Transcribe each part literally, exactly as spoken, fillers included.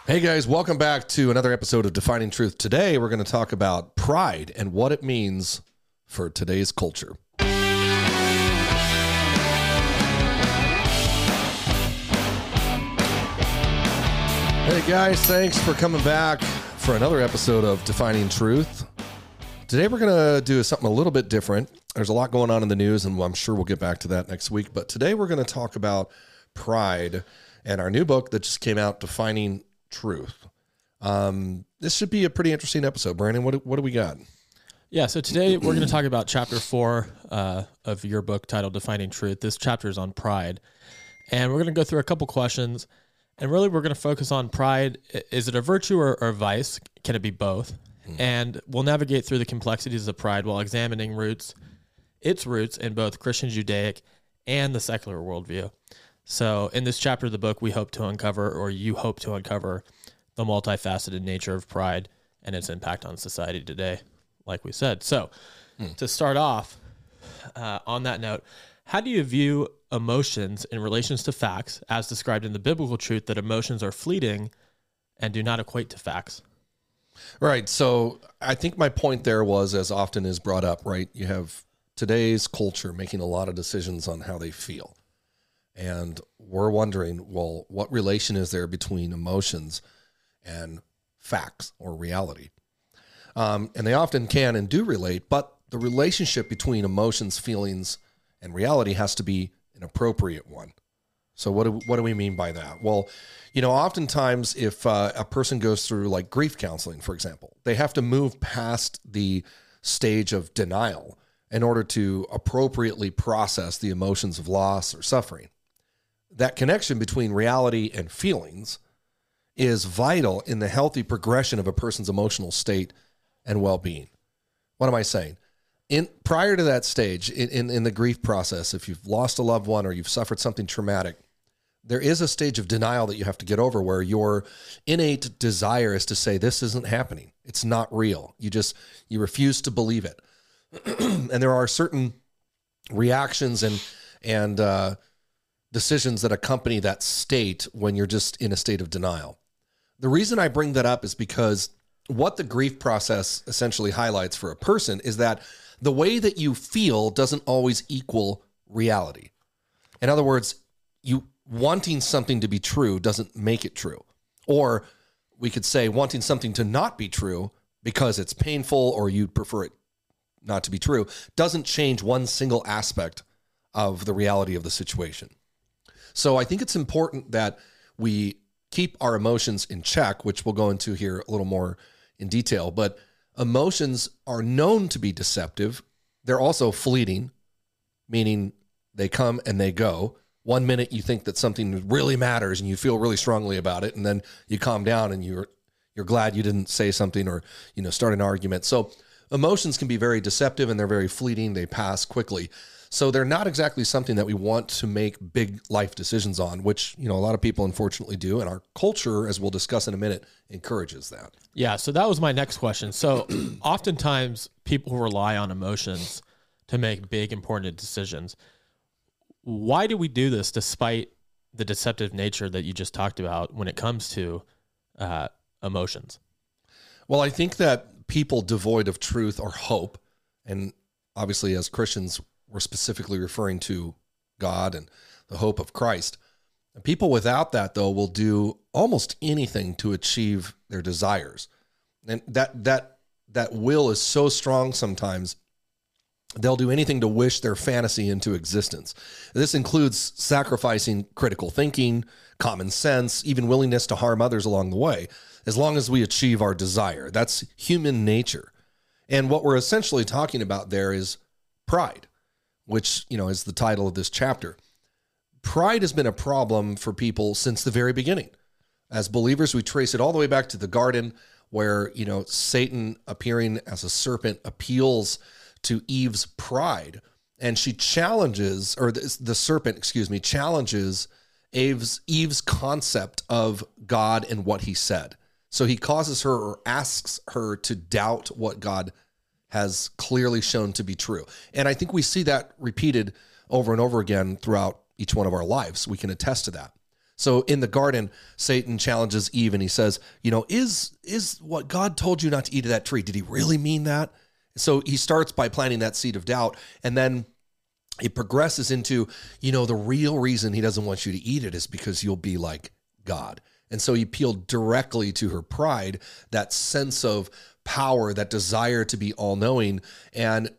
Hey guys, welcome back to another episode of Defining Truth. Today we're going to talk about pride and what it means for today's culture. Hey guys, thanks for coming back for another episode of Defining Truth. Today we're going to do something a little bit different. There's a lot going on in the news, and I'm sure we'll get back to that next week. But today we're going to talk about pride and our new book that just came out, Defining Truth. Um, this should be a pretty interesting episode. Brandon, what, what do we got? Yeah, so today we're going to talk about chapter four uh, of your book titled Defining Truth. This chapter is on pride. And we're going to go through a couple questions. And really, we're going to focus on pride. Is it a virtue or, or a vice? Can it be both? Mm-hmm. And we'll navigate through the complexities of pride while examining roots, its roots in both Christian Judaic and the secular worldview. So in this chapter of the book, we hope to uncover, or you hope to uncover, the multifaceted nature of pride and its impact on society today, like we said. So hmm. to start off, uh, on that note, how do you view emotions in relations to facts, as described in the biblical truth that emotions are fleeting and do not equate to facts? Right. So I think my point there was, as often is brought up, right? You have today's culture making a lot of decisions on how they feel. And we're wondering, well, what relation is there between emotions and facts or reality? Um, and they often can and do relate, but the relationship between emotions, feelings, and reality has to be an appropriate one. So what do, what do we mean by that? Well, you know, oftentimes if uh, a person goes through like grief counseling, for example, they have to move past the stage of denial in order to appropriately process the emotions of loss or suffering. That connection between reality and feelings is vital in the healthy progression of a person's emotional state and well-being. What am I saying? In prior to that stage, in, in, in the grief process, if you've lost a loved one or you've suffered something traumatic, there is a stage of denial that you have to get over where your innate desire is to say, this isn't happening. It's not real. You just, you refuse to believe it. And there are certain reactions and, and, uh, decisions that accompany that state when you're just in a state of denial. The reason I bring that up is because what the grief process essentially highlights for a person is that the way that you feel doesn't always equal reality. In other words, you wanting something to be true doesn't make it true. Or we could say wanting something to not be true because it's painful or you'd prefer it not to be true doesn't change one single aspect of the reality of the situation. So I think it's important that we keep our emotions in check, which we'll go into here a little more in detail. But emotions are known to be deceptive. They're also fleeting, meaning they come and they go. One minute you think that something really matters and you feel really strongly about it, and then you calm down and you're you're glad you didn't say something or, you know, start an argument. So emotions can be very deceptive and they're very fleeting. They pass quickly. So they're not exactly something that we want to make big life decisions on, which, you know, a lot of people unfortunately do. And our culture, as we'll discuss in a minute, encourages that. Yeah. So that was my next question. So oftentimes people rely on emotions to make big, important decisions. Why do we do this despite the deceptive nature that you just talked about when it comes to uh, emotions? Well, I think that people devoid of truth or hope, and obviously as Christians, we're specifically referring to God and the hope of Christ. And people without that, though, will do almost anything to achieve their desires. And that that that will is so strong sometimes, they'll do anything to wish their fantasy into existence. This includes sacrificing critical thinking, common sense, even willingness to harm others along the way, as long as we achieve our desire. That's human nature. And what we're essentially talking about there is pride, which, you know, is the title of this chapter. Pride has been a problem for people since the very beginning. As believers, we trace it all the way back to the garden where, you know, Satan appearing as a serpent appeals to Eve's pride, and she challenges, or the, the serpent, excuse me, challenges Eve's, Eve's concept of God and what he said. So he causes her or asks her to doubt what God has clearly shown to be true. And I think we see that repeated over and over again throughout each one of our lives. We can attest to that. So in the garden, Satan challenges Eve and he says, you know, is, is what God told you not to eat of that tree, did he really mean that? So he starts by planting that seed of doubt, and then it progresses into, you know, the real reason he doesn't want you to eat it is because you'll be like God. And so he appealed directly to her pride, that sense of power, that desire to be all-knowing. And,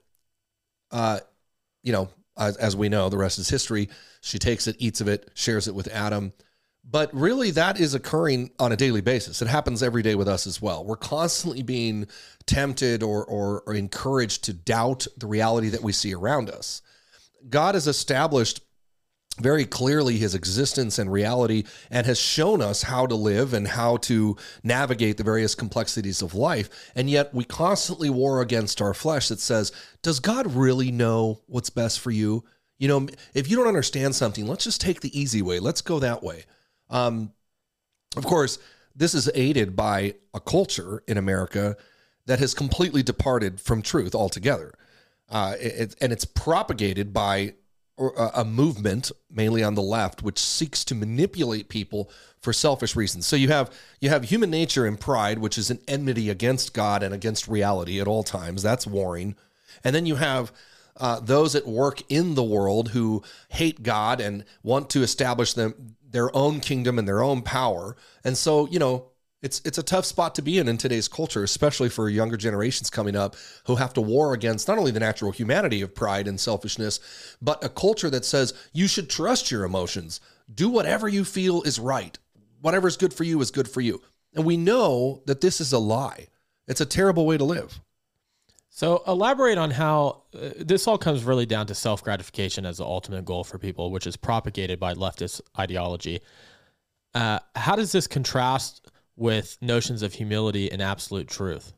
uh, you know, as, as we know, the rest is history. She takes it, eats of it, shares it with Adam. But really, that is occurring on a daily basis. It happens every day with us as well. We're constantly being tempted or, or, or encouraged to doubt the reality that we see around us. God has established very clearly his existence and reality and has shown us how to live and how to navigate the various complexities of life. And yet we constantly war against our flesh that says, does God really know what's best for you? You know, if you don't understand something, let's just take the easy way. Let's go that way. Um, of course, this is aided by a culture in America that has completely departed from truth altogether. Uh, it, and it's propagated by a movement, mainly on the left, which seeks to manipulate people for selfish reasons. So you have you have human nature and pride, which is an enmity against God and against reality at all times. That's warring. And then you have uh, those at work in the world who hate God and want to establish them their own kingdom and their own power. And so, you know, It's it's a tough spot to be in in today's culture, especially for younger generations coming up who have to war against not only the natural humanity of pride and selfishness, but a culture that says you should trust your emotions. Do whatever you feel is right. Whatever's good for you is good for you. And we know that this is a lie. It's a terrible way to live. So elaborate on how uh, this all comes really down to self-gratification as the ultimate goal for people, which is propagated by leftist ideology. Uh, how does this contrast with notions of humility and absolute truth?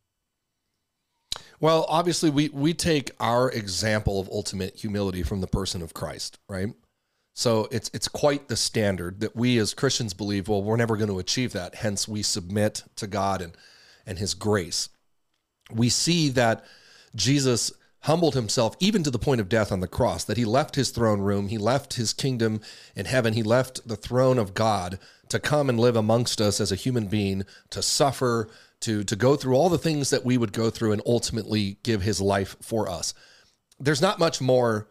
Well, obviously, we we take our example of ultimate humility from the person of Christ, right? So it's it's quite the standard that we as Christians believe, well, we're never going to achieve that. Hence, we submit to God and, and his grace. We see that Jesus humbled himself even to the point of death on the cross, that he left his throne room, he left his kingdom in heaven, he left the throne of God to come and live amongst us as a human being, to suffer, to, to go through all the things that we would go through and ultimately give his life for us. There's not much more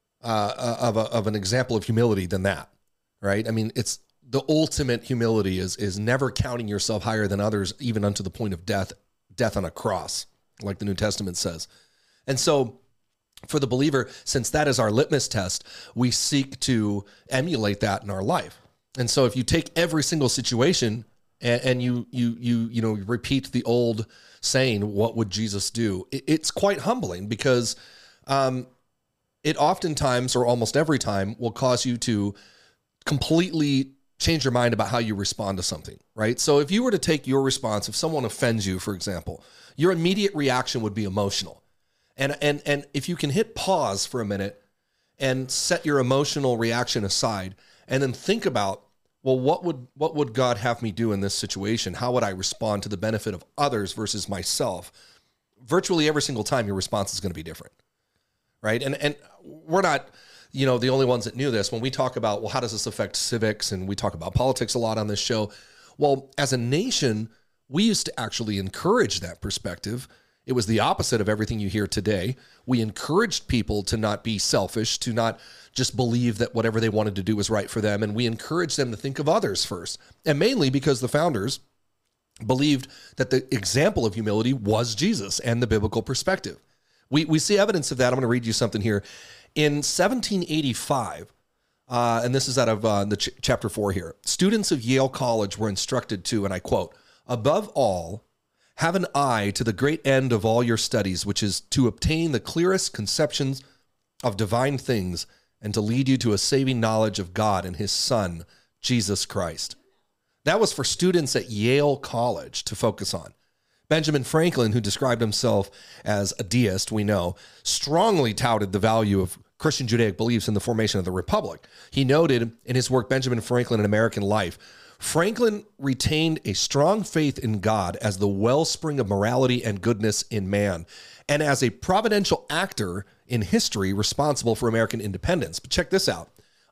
uh, of, a, of an example of humility than that, right? I mean, it's the ultimate humility is, is never counting yourself higher than others, even unto the point of death, death on a cross, like the New Testament says. And so for the believer, since that is our litmus test, we seek to emulate that in our life. And so if you take every single situation and, and you, you, you, you know, repeat the old saying, what would Jesus do? It, it's quite humbling because um, it oftentimes or almost every time will cause you to completely change your mind about how you respond to something, right? So if you were to take your response, if someone offends you, for example, your immediate reaction would be emotional. And and and if you can hit pause for a minute and set your emotional reaction aside and then think about, well, what would what would God have me do in this situation? How would I respond to the benefit of others versus myself? Virtually every single time your response is going to be different, right? And and we're not, you know, the only ones that knew this. When we talk about, well, how does this affect civics? And we talk about politics a lot on this show. Well, as a nation, we used to actually encourage that perspective. It was the opposite of everything you hear today. We encouraged people to not be selfish, to not just believe that whatever they wanted to do was right for them. And we encouraged them to think of others first. And mainly because the founders believed that the example of humility was Jesus and the biblical perspective. We we see evidence of that. I'm going to read you something here. In seventeen eighty-five, uh, and this is out of uh, the ch- chapter four here, students of Yale College were instructed to, and I quote, above all, have an eye to the great end of all your studies, which is to obtain the clearest conceptions of divine things and to lead you to a saving knowledge of God and his Son, Jesus Christ. That was for students at Yale College to focus on. Benjamin Franklin, who described himself as a deist, we know, strongly touted the value of Christian Judaic beliefs in the formation of the Republic. He noted in his work, Benjamin Franklin and American Life, Franklin retained a strong faith in God as the wellspring of morality and goodness in man, and as a providential actor in history responsible for American independence. But check this out.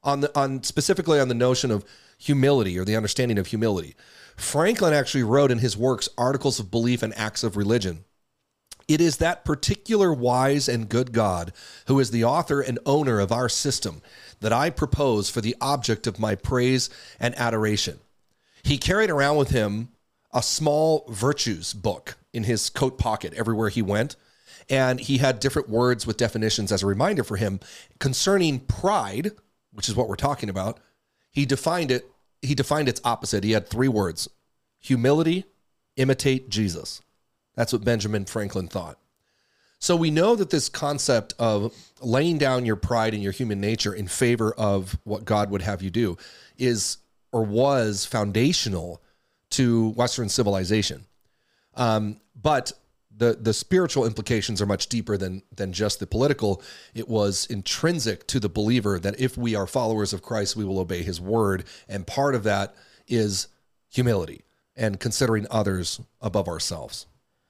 on the on specifically on the notion of humility or the understanding of humility. Franklin actually wrote in his works, Articles of Belief and Acts of Religion, "It is that particular wise and good God who is the author and owner of our system that I propose for the object of my praise and adoration." He carried around with him a small virtues book in his coat pocket everywhere he went. And he had different words with definitions as a reminder for him concerning pride, which is what we're talking about. He defined it. He defined its opposite. He had three words: humility, imitate Jesus. That's what Benjamin Franklin thought. So we know that this concept of laying down your pride and your human nature in favor of what God would have you do is or was foundational to Western civilization. Um, but the the spiritual implications are much deeper than than just the political. It was intrinsic to the believer that if we are followers of Christ, we will obey his word. And part of that is humility and considering others above ourselves.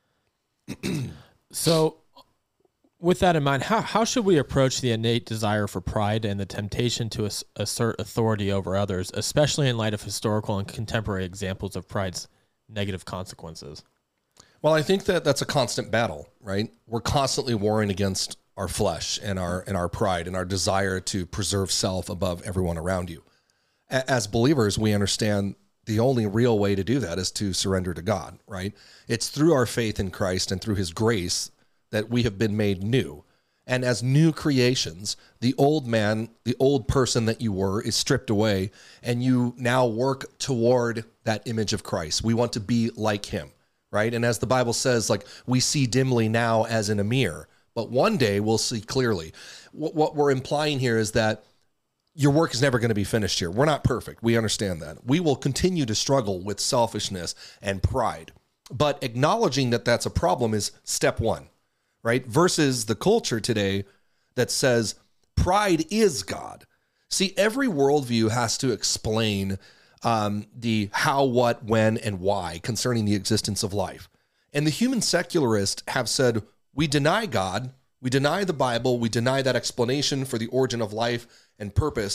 So with that in mind, how, how should we approach the innate desire for pride and the temptation to ass- assert authority over others, especially in light of historical and contemporary examples of pride's negative consequences? Well, I think that that's a constant battle, right? We're constantly warring against our flesh and our and our pride and our desire to preserve self above everyone around you. A- As believers, we understand the only real way to do that is to surrender to God, right? It's through our faith in Christ and through his grace that we have been made new. And as new creations, the old man, the old person that you were is stripped away, and you now work toward that image of Christ. We want to be like him, right? And as the Bible says, like, we see dimly now as in a mirror, but one day we'll see clearly. What, what we're implying here is that your work is never going to be finished here. We're not perfect. We understand that. We will continue to struggle with selfishness and pride, but acknowledging that that's a problem is step one, right? Versus the culture today that says pride is God. See, every worldview has to explain um, the how, what, when, and why concerning the existence of life. And the human secularists have said, we deny God, we deny the Bible, we deny that explanation for the origin of life and purpose.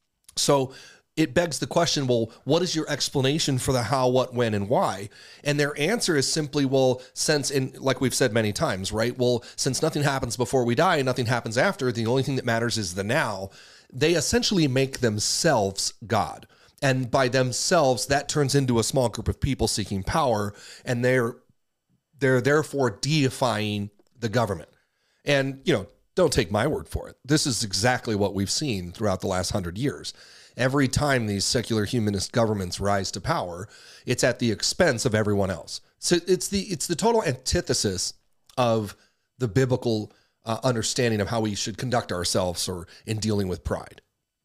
So it begs the question, well, what is your explanation for the how, what, when, and why? And their answer is simply, well, since, in like we've said many times, right? Well, since nothing happens before we die and nothing happens after, the only thing that matters is the now. They essentially make themselves God. And by themselves, that turns into a small group of people seeking power, and they're they're therefore deifying the government. And, you know, don't take my word for it. This is exactly what we've seen throughout the last hundred years. Every time these secular humanist governments rise to power, it's at the expense of everyone else. So it's the it's the total antithesis of the biblical uh, understanding of how we should conduct ourselves or in dealing with pride.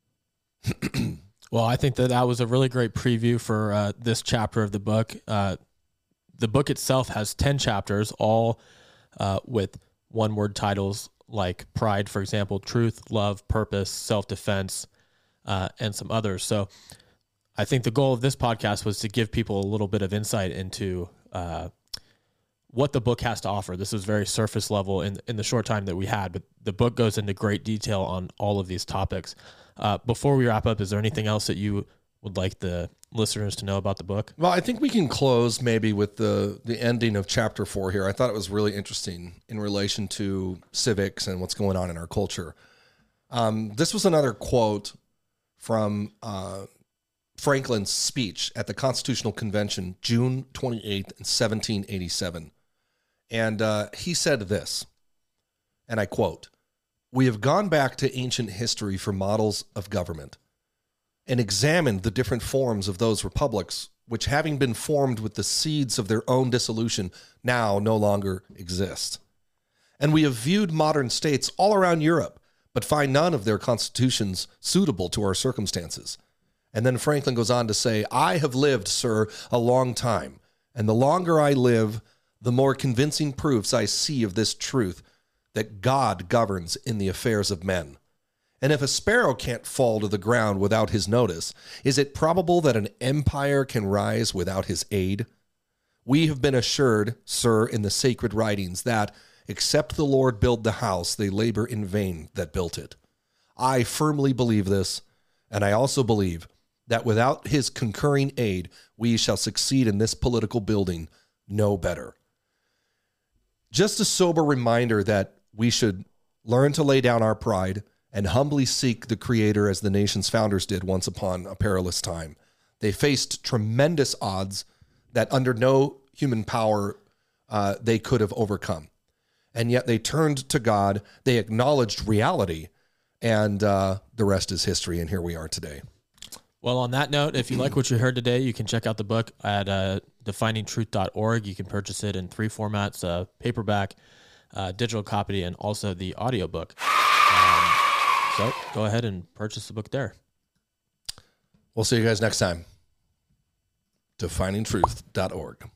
Well, I think that that was a really great preview for uh, this chapter of the book. Uh, the book itself has ten chapters, all uh, with one-word titles like pride, for example, truth, love, purpose, self-defense, uh, and some others. So I think the goal of this podcast was to give people a little bit of insight into uh, what the book has to offer. This is very surface level in, in the short time that we had, but the book goes into great detail on all of these topics. Uh, before we wrap up, is there anything else that you would like the listeners to know about the book? Well, I think we can close maybe with the, the ending of chapter four here. I thought it was really interesting in relation to civics and what's going on in our culture. Um, this was another quote from uh, Franklin's speech at the Constitutional Convention, June twenty-eighth, seventeen eighty-seven. And uh, he said this, and I quote, "We have gone back to ancient history for models of government and examined the different forms of those republics which, having been formed with the seeds of their own dissolution, now no longer exist. And we have viewed modern states all around Europe, but find none of their constitutions suitable to our circumstances." And then Franklin goes on to say, "I have lived, sir, a long time, and the longer I live, the more convincing proofs I see of this truth, that God governs in the affairs of men. And if a sparrow can't fall to the ground without his notice, is it probable that an empire can rise without his aid? We have been assured, sir, in the sacred writings that, except the Lord build the house, they labor in vain that built it. I firmly believe this, And I also believe that without his concurring aid, we shall succeed in this political building no better. Just a sober reminder that we should learn to lay down our pride and humbly seek the Creator as the nation's founders did once upon a perilous time. They faced tremendous odds that under no human power uh, they could have overcome. And yet they turned to God, they acknowledged reality, and uh, the rest is history, and here we are today. Well, on that note, if you like what you heard today, you can check out the book at uh, defining truth dot org. You can purchase it in three formats, uh, paperback, uh, digital copy, and also the audiobook. Um, so go ahead and purchase the book there. We'll see you guys next time. defining truth dot org.